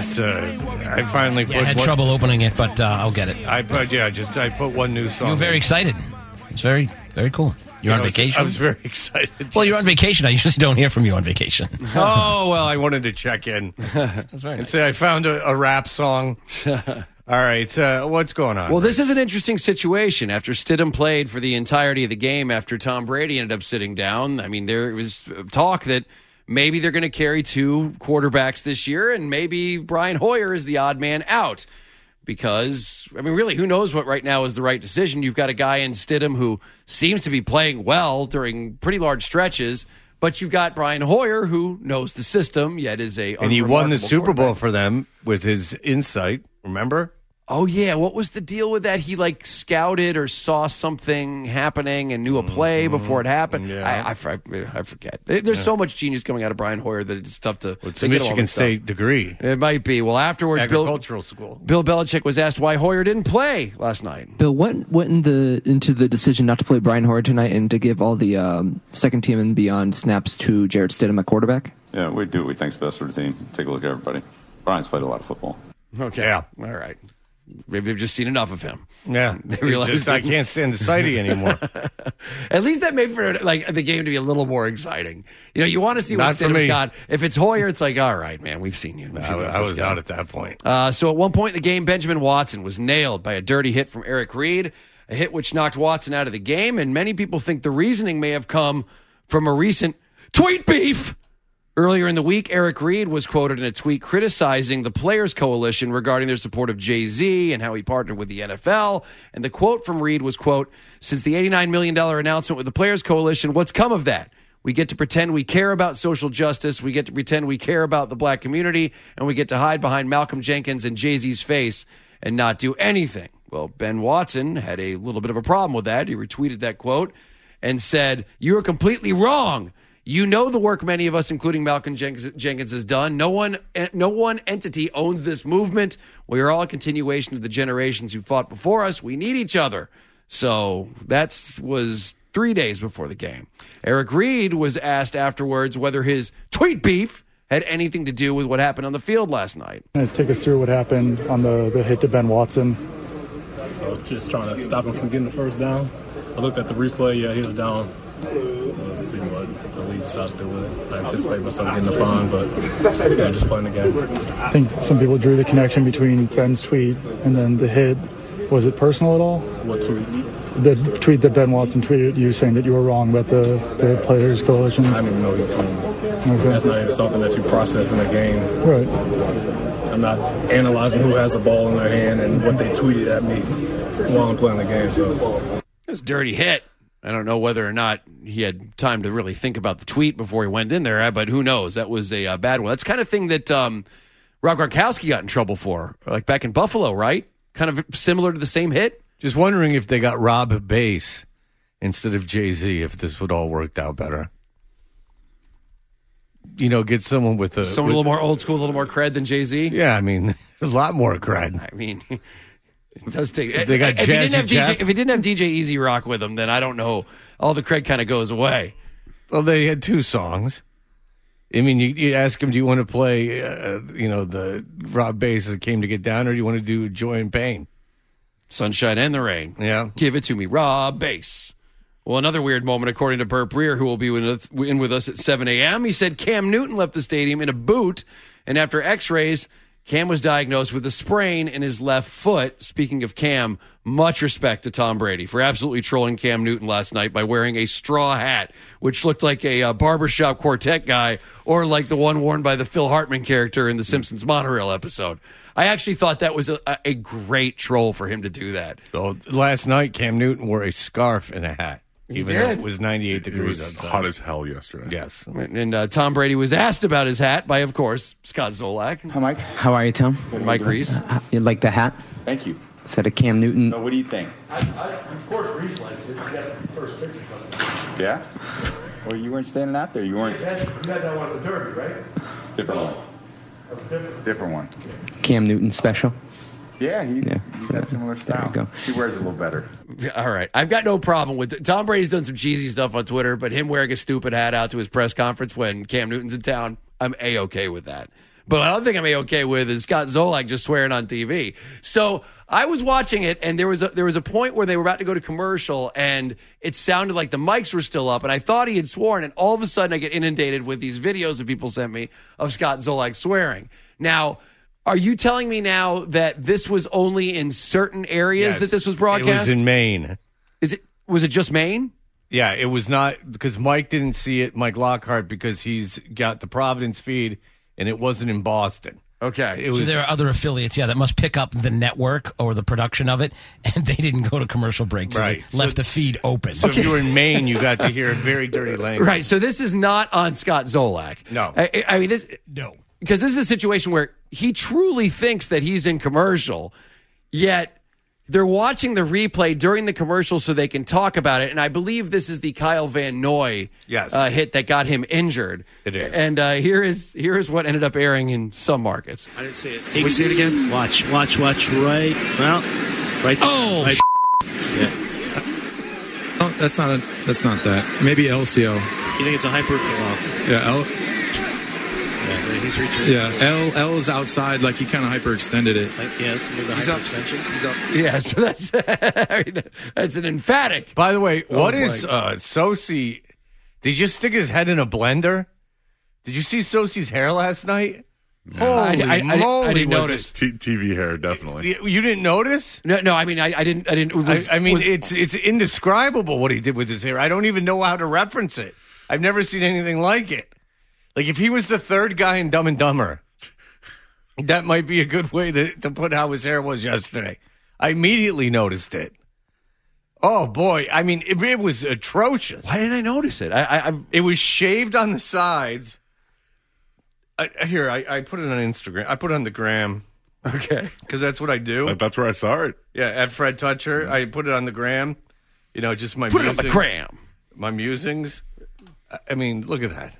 Speaker 5: I finally put.
Speaker 21: I had trouble opening it, but I'll get it.
Speaker 5: I put one new song.
Speaker 21: You were very excited. It's very, very cool. You're on vacation?
Speaker 5: I was very excited.
Speaker 21: Well, you're on vacation. I usually don't hear from you on vacation.
Speaker 5: Oh, well, I wanted to check in and say I found a rap song. All right, what's going on?
Speaker 11: Well, this is an interesting situation. After Stidham played for the entirety of the game after Tom Brady ended up sitting down, I mean, there was talk that maybe they're going to carry 2 quarterbacks this year, and maybe Brian Hoyer is the odd man out. Because, I mean, really, who knows what right now is the right decision? You've got a guy in Stidham who seems to be playing well during pretty large stretches, but you've got Brian Hoyer who knows the system, yet is
Speaker 5: and he won the Super Bowl for them with his insight, remember?
Speaker 11: Oh, yeah. What was the deal with that? He, scouted or saw something happening and knew a play before it happened. Yeah. I forget. There's so much genius coming out of Brian Hoyer that it's tough to...
Speaker 5: It's a Michigan State degree.
Speaker 11: It might be. Well, afterwards...
Speaker 5: Agricultural school.
Speaker 11: Bill Belichick was asked why Hoyer didn't play last night.
Speaker 17: Bill, what went into the decision not to play Brian Hoyer tonight and to give all the second team and beyond snaps to Jarrett Stidham at quarterback?
Speaker 18: Yeah, we do what we think's best for the team. Take a look at everybody. Brian's played a lot of football.
Speaker 11: Okay. Yeah. All right. Maybe they've just seen enough of him.
Speaker 5: Yeah.
Speaker 11: They realize
Speaker 5: I can't stand the sighting anymore.
Speaker 11: At least that made for the game to be a little more exciting. You want to see what Stidham's got. If it's Hoyer, it's like, all right, man, we've seen you.
Speaker 5: I was out at that point.
Speaker 11: So at one point in the game, Benjamin Watson was nailed by a dirty hit from Eric Reed, a hit which knocked Watson out of the game, and many people think the reasoning may have come from a recent tweet beef. Earlier in the week, Eric Reed was quoted in a tweet criticizing the Players Coalition regarding their support of Jay-Z and how he partnered with the NFL. And the quote from Reed was, quote, "Since the $89 million announcement with the Players Coalition, what's come of that? We get to pretend we care about social justice. We get to pretend we care about the black community. And we get to hide behind Malcolm Jenkins and Jay-Z's face and not do anything." Well, Ben Watson had a little bit of a problem with that. He retweeted that quote and said, "You are completely wrong. You know the work many of us, including Malcolm Jenkins, has done. No one entity owns this movement. We are all a continuation of the generations who fought before us. We need each other." So that was 3 days before the game. Eric Reed was asked afterwards whether his tweet beef had anything to do with what happened on the field last night.
Speaker 4: Take us through what happened on the hit to Ben Watson.
Speaker 7: I was just trying to stop him from getting the first down. I looked at the replay. Yeah, he was down. Let's see what the league decides to do with it. I anticipate myself getting the fine, but just playing the game.
Speaker 4: I think some people drew the connection between Ben's tweet and then the hit. Was it personal at all?
Speaker 7: What tweet?
Speaker 4: The tweet that Ben Watson tweeted you saying that you were wrong about the Players Coalition.
Speaker 7: I didn't even know he tweeted. Okay. That's not even something that you process in a game.
Speaker 4: Right.
Speaker 7: I'm not analyzing who has the ball in their hand and what they tweeted at me while I'm playing the game. So
Speaker 11: it's a dirty hit. I don't know whether or not he had time to really think about the tweet before he went in there, but who knows? That was a bad one. That's the kind of thing that Rob Gronkowski got in trouble for, like back in Buffalo, right? Kind of similar to the same hit.
Speaker 5: Just wondering if they got Rob Bass instead of Jay-Z, if this would all worked out better. You know, get someone with a...
Speaker 11: Someone a little more old school, a little more cred than Jay-Z?
Speaker 5: Yeah, I mean, a lot more cred.
Speaker 11: I mean... It does take.
Speaker 5: If they got
Speaker 11: if he didn't have DJ Easy Rock with him, then I don't know. All the cred kind of goes away.
Speaker 5: Well, they had 2 songs. I mean, you ask him, do you want to play, the Rob Bass that Came to Get Down, or do you want to do Joy and Pain?
Speaker 11: Sunshine and the Rain.
Speaker 5: Yeah.
Speaker 11: Give it to me, Rob Bass. Well, another weird moment, according to Burt Breer, who will be in with us at 7 a.m. He said Cam Newton left the stadium in a boot, and after x-rays, Cam was diagnosed with a sprain in his left foot. Speaking of Cam, much respect to Tom Brady for absolutely trolling Cam Newton last night by wearing a straw hat, which looked like a barbershop quartet guy or like the one worn by the Phil Hartman character in the Simpsons Monorail episode. I actually thought that was a great troll for him to do that.
Speaker 5: So last night, Cam Newton wore a scarf and a hat. Even though it was 98 degrees
Speaker 3: It was
Speaker 5: outside.
Speaker 3: hot as hell yesterday.
Speaker 5: Yes.
Speaker 11: And Tom Brady was asked about his hat by, of course, Scott Zolak.
Speaker 23: Hi, Mike. How are you, Tom?
Speaker 11: And Mike Reese.
Speaker 23: You like the hat?
Speaker 24: Thank you.
Speaker 23: Is that a Cam Newton?
Speaker 24: What do you think?
Speaker 4: Of course, Reese likes it. That's the first picture.
Speaker 24: Yeah? Well, you weren't standing out there. You weren't.
Speaker 4: You had that one in the Derby, right?
Speaker 24: Different one.
Speaker 4: That was different.
Speaker 24: Different one.
Speaker 23: Cam Newton special?
Speaker 24: Yeah, he's got similar style.
Speaker 23: There you go.
Speaker 24: He wears it a little better.
Speaker 11: All right. I've got no problem with it. Tom Brady's done some cheesy stuff on Twitter, but him wearing a stupid hat out to his press conference when Cam Newton's in town, I'm A-okay with that. But what I don't think I'm A-okay with is Scott Zolak just swearing on TV. So I was watching it, and there was a point where they were about to go to commercial, and it sounded like the mics were still up, and I thought he had sworn, and all of a sudden I get inundated with these videos that people sent me of Scott Zolak swearing. Now, are you telling me now that this was only in certain areas that this was broadcast?
Speaker 5: It was in Maine.
Speaker 11: Was it just Maine?
Speaker 5: Yeah, it was not, because Mike didn't see it, Mike Lockhart, because he's got the Providence feed, and it wasn't in Boston.
Speaker 11: Okay.
Speaker 25: So there are other affiliates, that must pick up the network or the production of it, and they didn't go to commercial break, so they left the feed open.
Speaker 5: So if you were in Maine, you got to hear very dirty language.
Speaker 11: Right, so this is not on Scott Zolak.
Speaker 5: No.
Speaker 11: I mean, this...
Speaker 25: No.
Speaker 11: Because this is a situation where he truly thinks that he's in commercial, yet they're watching the replay during the commercial so they can talk about it. And I believe this is the Kyle Van Noy hit that got him injured.
Speaker 5: It is.
Speaker 11: And here is what ended up airing in some markets.
Speaker 26: I didn't see it. Can we see it again? Watch. Right. Well, right there. Oh, right. Yeah.
Speaker 27: Oh, that's not that. Maybe LCO.
Speaker 26: You think it's a hyper?
Speaker 27: Yeah,
Speaker 26: He's reaching.
Speaker 27: Yeah, L is outside, like he kind of hyperextended it.
Speaker 26: Yeah, it's the hyperextension.
Speaker 27: He's up.
Speaker 11: Yeah, so that's that's an emphatic.
Speaker 5: By the way, what is Sosi? Did he just stick his head in a blender? Did you see Sosi's hair last night?
Speaker 11: I didn't notice.
Speaker 3: TV hair, definitely.
Speaker 5: You didn't notice?
Speaker 11: No. I mean, I didn't.
Speaker 5: It's indescribable what he did with his hair. I don't even know how to reference it. I've never seen anything like it. Like, if he was the third guy in Dumb and Dumber, that might be a good way to put how his hair was yesterday. I immediately noticed it. Oh, boy. I mean, it was atrocious.
Speaker 11: Why didn't I notice it?
Speaker 5: It was shaved on the sides. I put it on Instagram. I put it on the gram.
Speaker 11: Okay.
Speaker 5: Because that's what I do.
Speaker 3: That's where I saw it.
Speaker 5: Yeah, at Fred Toucher. I put it on the gram. Just my
Speaker 11: musings.
Speaker 5: Put it
Speaker 11: on the gram.
Speaker 5: My musings. I mean, look at that.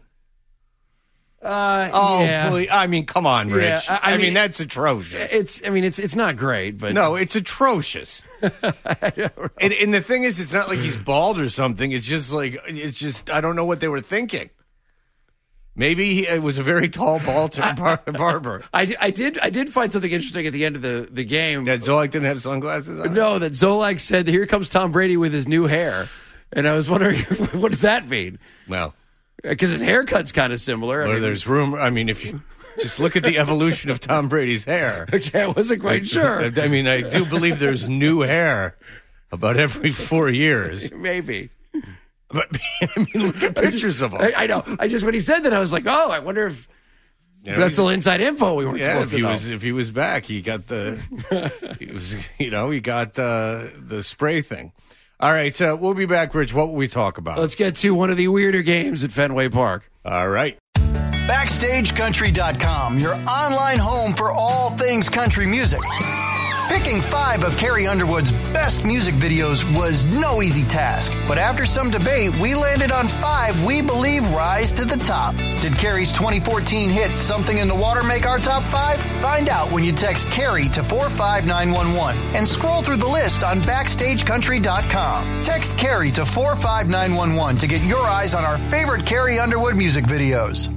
Speaker 11: Yeah.
Speaker 5: Please. I mean, come on, Rich.
Speaker 11: Yeah,
Speaker 5: I mean, that's atrocious.
Speaker 11: It's not great, but
Speaker 5: no, it's atrocious. and the thing is, it's not like he's bald or something. It's just I don't know what they were thinking. Maybe it was a very tall barber.
Speaker 11: I did find something interesting at the end of the game.
Speaker 5: That Zolak didn't have sunglasses on?
Speaker 11: No, that Zolak said, "Here comes Tom Brady with his new hair," and I was wondering, what does that mean?
Speaker 5: Well,
Speaker 11: because his haircut's kind of similar.
Speaker 5: Well, there's room. I mean, if you just look at the evolution of Tom Brady's hair.
Speaker 11: Okay, I wasn't quite sure.
Speaker 5: I mean, I do believe there's new hair about every 4 years.
Speaker 11: Maybe.
Speaker 5: But I mean, look at pictures of him.
Speaker 11: I know. When he said that, I was like, oh, I wonder if that's all inside info we weren't supposed to know.
Speaker 5: If he was back, he got the, he got the spray thing. All right, we'll be back, Rich. What will we talk about?
Speaker 11: Let's get to one of the weirder games at Fenway Park.
Speaker 5: All right.
Speaker 13: BackstageCountry.com, your online home for all things country music. Picking 5 of Carrie Underwood's best music videos was no easy task, but after some debate, we landed on 5 we believe rise to the top. Did Carrie's 2014 hit Something in the Water make our top 5? Find out when you text Carrie to 45911 and scroll through the list on BackstageCountry.com. Text Carrie to 45911 to get your eyes on our favorite Carrie Underwood music videos.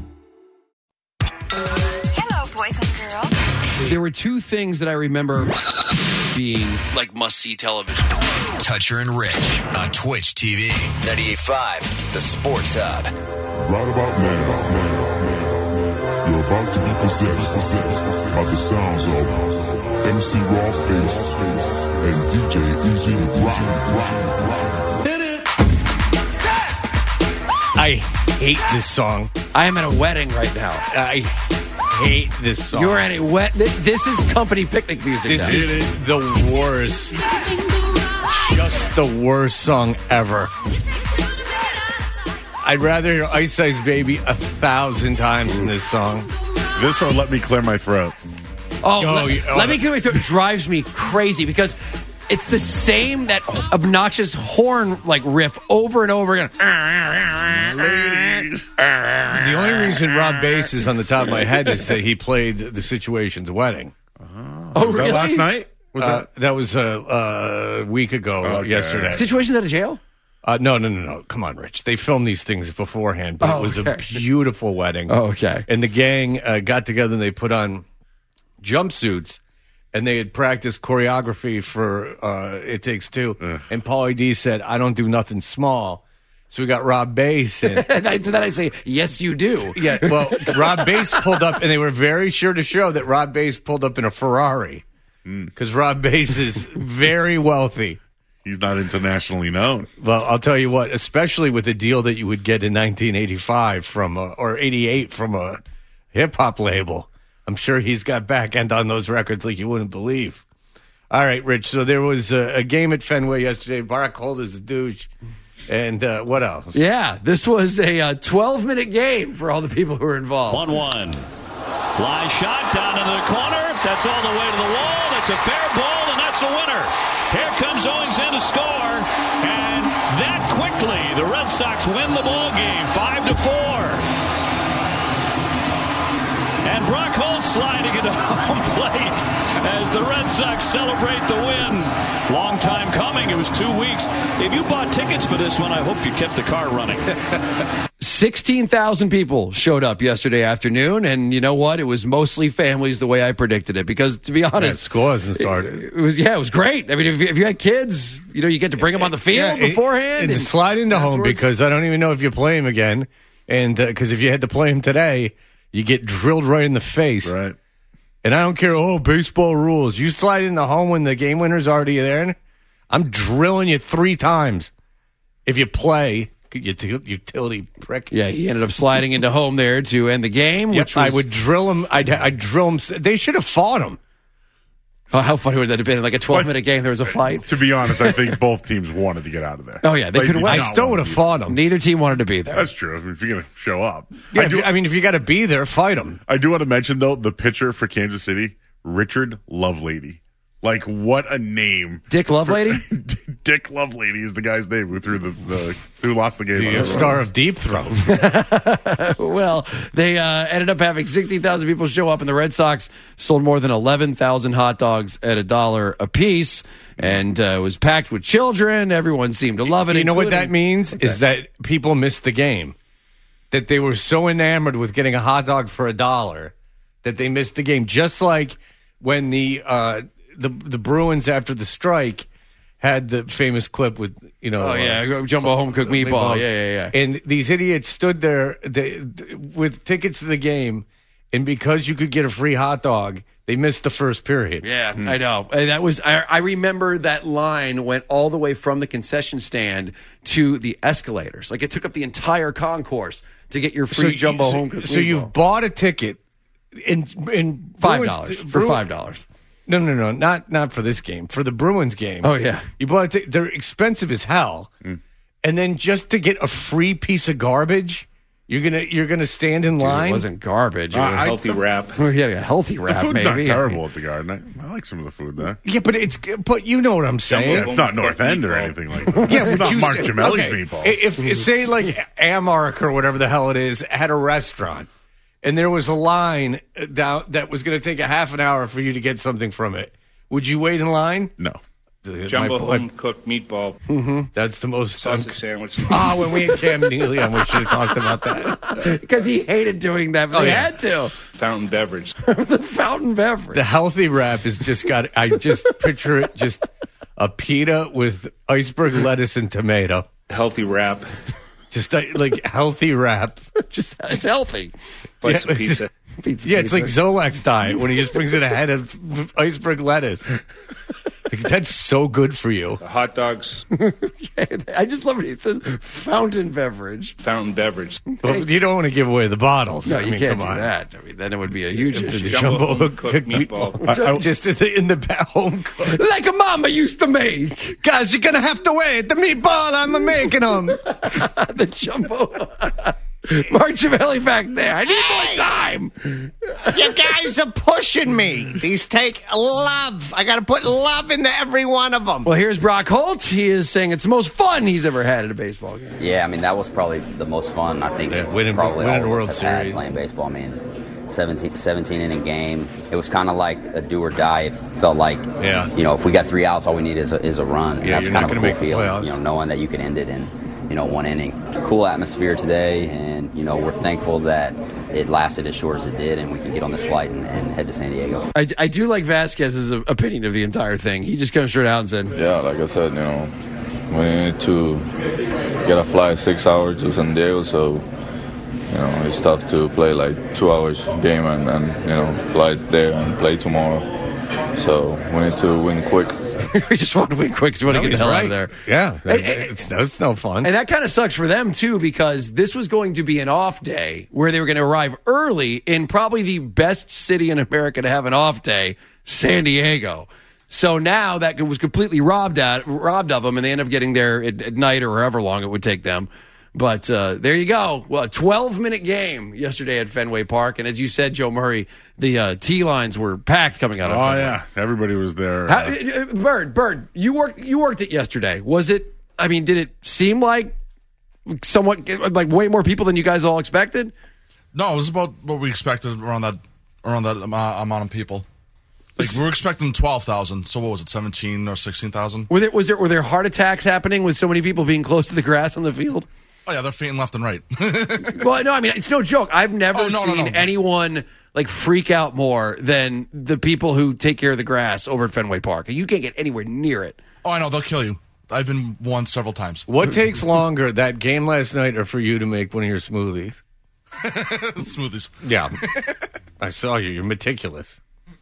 Speaker 1: Hello, boys and girls.
Speaker 11: There were 2 things that I remember being like must-see television.
Speaker 2: Toucher and Rich on Twitch TV. 98.5, The Sports Hub.
Speaker 14: Right about now, you're about to be possessed by the sounds of MC Rawface and DJ Easy Rock.
Speaker 5: I hate this song.
Speaker 11: I am at a wedding right now.
Speaker 5: I hate this song.
Speaker 11: You're at a this is company picnic music.
Speaker 5: This is the worst. Just the worst song ever. I'd rather hear Ice Ice Baby 1,000 times than this song.
Speaker 3: This or Let Me Clear My Throat.
Speaker 11: Let Me Clear My Throat drives me crazy because it's the same, that obnoxious horn like riff over and over again.
Speaker 5: The only reason Rob Bass is on the top of my head is that he played The Situation's wedding.
Speaker 11: Oh, really?
Speaker 3: Last night?
Speaker 5: That was a week ago, yesterday.
Speaker 11: Situation's out of jail?
Speaker 5: No. Come on, Rich. They filmed these things beforehand, but it was a beautiful wedding.
Speaker 11: Oh, okay.
Speaker 5: And the gang got together and they put on jumpsuits. And they had practiced choreography for It Takes Two. And Pauly D said, I don't do nothing small. So we got Rob Bass. And
Speaker 11: to that I say, yes, you do.
Speaker 5: Yeah, well, Rob Bass pulled up, and they were very sure to show that Rob Bass pulled up in a Ferrari. Because Rob Bass is very wealthy.
Speaker 3: He's not internationally known.
Speaker 5: Well, I'll tell you what, especially with the deal that you would get in 1985 or 88 from a hip-hop label. I'm sure he's got back end on those records like you wouldn't believe. All right, Rich. So there was a game at Fenway yesterday. Barack Holder's a douche. And what else?
Speaker 11: Yeah, this was a 12-minute game for all the people who were involved.
Speaker 6: 1-1. Fly shot down into the corner. That's all the way to the wall. That's a fair ball, and that's a winner. Here comes Owings in to score. And that quickly, the Red Sox win the ball game, 5-4. And Brock Holt sliding into home plate as the Red Sox celebrate the win. Long time coming. It was 2 weeks. If you bought tickets for this one, I hope you kept the car running.
Speaker 11: 16,000 people showed up yesterday afternoon, and you know what? It was mostly families the way I predicted it. Because to be honest,
Speaker 5: school hasn't started.
Speaker 11: It was great. I mean, if you had kids, you get to bring them on the field beforehand
Speaker 5: and slide into home, because I don't even know if you play him again. And because if you had to play him today, you get drilled right in the face.
Speaker 3: Right.
Speaker 5: And I don't care, baseball rules. You slide in the home when the game winner's already there, I'm drilling you 3 times. If you play, you utility prick.
Speaker 11: Yeah, he ended up sliding into home there to end the game.
Speaker 5: Yep,
Speaker 11: which was...
Speaker 5: I would drill him. I'd drill him. They should have fought him.
Speaker 11: Oh, how funny would that have been? Like a 12-minute game, there was a fight.
Speaker 3: To be honest, I think both teams wanted to get out of there.
Speaker 11: Oh, yeah, they could have won.
Speaker 5: I still would have fought them.
Speaker 11: Neither team wanted to be there.
Speaker 3: That's true. If you're going to show up.
Speaker 5: Yeah, if you got to be there, fight them.
Speaker 3: I do want to mention, though, the pitcher for Kansas City, Richard Lovelady. Like, what a name.
Speaker 11: Dick Lovelady?
Speaker 3: Dick Lovelady is the guy's name who lost the game.
Speaker 5: The star of Deep Throat.
Speaker 11: Well, they ended up having 16,000 people show up, and the Red Sox sold more than 11,000 hot dogs at $1 a piece, and it was packed with children. Everyone seemed to love it.
Speaker 5: You know what that means? Is that people missed the game. that they were so enamored with getting a hot dog for $1 that they missed the game. Just like when the Bruins after the strike had the famous clip with,
Speaker 11: jumbo home cooked meatball. Yeah.
Speaker 5: And these idiots stood there with tickets to the game, and because you could get a free hot dog, they missed the first period.
Speaker 11: Yeah, I know. That was I remember that line went all the way from the concession stand to the escalators. Like, it took up the entire concourse to get your free jumbo home cooked meatball. So
Speaker 5: you've bought a ticket in
Speaker 11: $5 for $5.
Speaker 5: No, not for this game. For the Bruins game.
Speaker 11: Oh, yeah.
Speaker 5: You bought it. They're expensive as hell. And then just to get a free piece of garbage, you're gonna stand in line?
Speaker 11: It wasn't garbage. It was
Speaker 1: a healthy wrap.
Speaker 11: Yeah, a healthy wrap,
Speaker 3: the food's
Speaker 11: maybe.
Speaker 3: not terrible at the Garden. I like some of the food there.
Speaker 5: Yeah, but you know what I'm saying.
Speaker 3: Yeah, it's not North End or anything like that.
Speaker 5: Yeah,
Speaker 3: it's not Mark Gemelli's meatballs.
Speaker 5: If say like Amark or whatever the hell it is had a restaurant, and there was a line down that was going to take a half an hour for you to get something from it, would you wait in line?
Speaker 3: No.
Speaker 1: Jumbo home cooked meatball.
Speaker 5: Mm-hmm. That's the most
Speaker 1: sausage sandwich.
Speaker 5: When we had Cam Neely on, we should have talked about that
Speaker 11: because he hated doing that. But he had to.
Speaker 1: Fountain beverage.
Speaker 11: The fountain beverage.
Speaker 5: The healthy wrap is just got. I just picture it just a pita with iceberg lettuce and tomato.
Speaker 1: Healthy wrap.
Speaker 5: Just like healthy wrap.
Speaker 11: Just it's healthy.
Speaker 1: Slice of pizza.
Speaker 5: It's like Zolak's diet when he just brings in a head of iceberg lettuce. Like, that's so good for you.
Speaker 1: The hot dogs.
Speaker 11: I just love it. It says fountain beverage.
Speaker 1: Fountain beverage.
Speaker 5: Well, you don't want to give away the bottles.
Speaker 11: No, you can't do that. I mean, then it would be a huge issue.
Speaker 1: Jumbo cooked meatball.
Speaker 5: Just in the home cooked.
Speaker 11: Like a mama used to make.
Speaker 5: Guys, you're going to have to wait. The meatball, I'm making them.
Speaker 11: The jumbo. Mark Gemelli back there. I need more time.
Speaker 5: You guys are pushing me. These take love. I got to put love into every one of them.
Speaker 11: Well, here's Brock Holt. He is saying it's the most fun he's ever had at a baseball game.
Speaker 8: Yeah, I mean, that was probably the most fun I think
Speaker 5: winning
Speaker 8: all
Speaker 5: World
Speaker 8: of us
Speaker 5: Series.
Speaker 8: have had playing baseball. I mean, 17 inning game. It was kind of like a do or die. It felt like, if we got 3 outs, all we need is a run. And that's kind of a cool feeling, knowing that you can end it in 1 inning. Cool atmosphere today, and we're thankful that it lasted as short as it did, and we can get on this flight and head to San Diego.
Speaker 11: I do like Vasquez's opinion of the entire thing. He just comes straight out and said,
Speaker 9: "Yeah, like I said, we need to get a flight 6 hours to San Diego, so it's tough to play like 2 hours game and fly there and play tomorrow. So we need to win quick."
Speaker 11: We just want to win quick. So we want to get the hell out of there.
Speaker 5: Yeah, it's no fun.
Speaker 11: And that kind of sucks for them, too, because this was going to be an off day where they were going to arrive early in probably the best city in America to have an off day, San Diego. So now that was completely robbed of them, and they end up getting there at night or however long it would take them. But there you go. Well, a 12-minute game yesterday at Fenway Park. And as you said, Joe Murray, the tee lines were packed coming out of Fenway.
Speaker 3: Yeah. Everybody was there.
Speaker 11: Bird, you worked it yesterday. Was it, did it seem like somewhat, like way more people than you guys all expected?
Speaker 10: No, it was about what we expected around that amount of people. Like, we were expecting 12,000. So what was it, 17 or 16,000?
Speaker 11: Were there heart attacks happening with so many people being close to the grass on the field?
Speaker 10: Oh, yeah, they're fainting left and right.
Speaker 11: Well, no, it's no joke. I've never seen anyone like freak out more than the people who take care of the grass over at Fenway Park. You can't get anywhere near it.
Speaker 10: Oh, I know. They'll kill you. I've been once several times.
Speaker 5: What takes longer, that game last night or for you to make one of your smoothies?
Speaker 10: Smoothies.
Speaker 5: Yeah. I saw you. You're meticulous.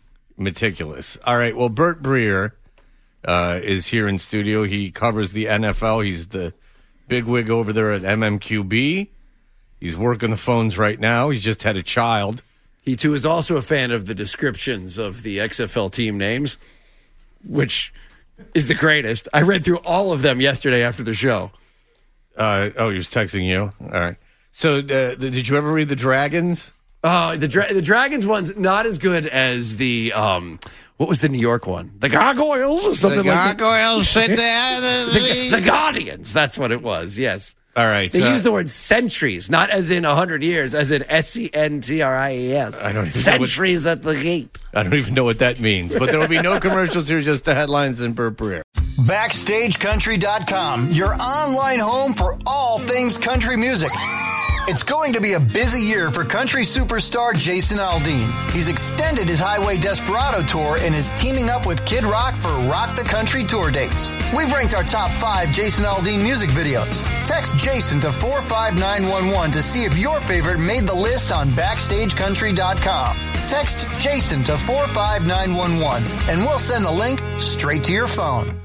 Speaker 5: All right. Well, Bert Breer is here in studio. He covers the NFL. He's the bigwig over there at MMQB. He's working the phones right now. He's just had a child.
Speaker 11: He, too, is also a fan of the descriptions of the XFL team names, which is the greatest. I read through all of them yesterday after the show.
Speaker 5: He was texting you. All right. So did you ever read the Dragons?
Speaker 11: The Dragons one's not as good as the what was the New York one? The Gargoyles or something like that.
Speaker 5: The Gargoyles sit there.
Speaker 11: The Guardians. That's what it was. Yes.
Speaker 5: All right.
Speaker 11: They use the word centuries, not as in 100 years, as in SCNTRIES.
Speaker 5: I don't even
Speaker 11: centuries at the gate.
Speaker 5: I don't even know what that means. But there will be no commercials here, just the headlines and Bert Breer.
Speaker 13: BackstageCountry.com, your online home for all things country music. It's going to be a busy year for country superstar Jason Aldean. He's extended his Highway Desperado tour and is teaming up with Kid Rock for Rock the Country tour dates. We've ranked our top 5 Jason Aldean music videos. Text Jason to 45911 to see if your favorite made the list on BackstageCountry.com. Text Jason to 45911 and we'll send the link straight to your phone.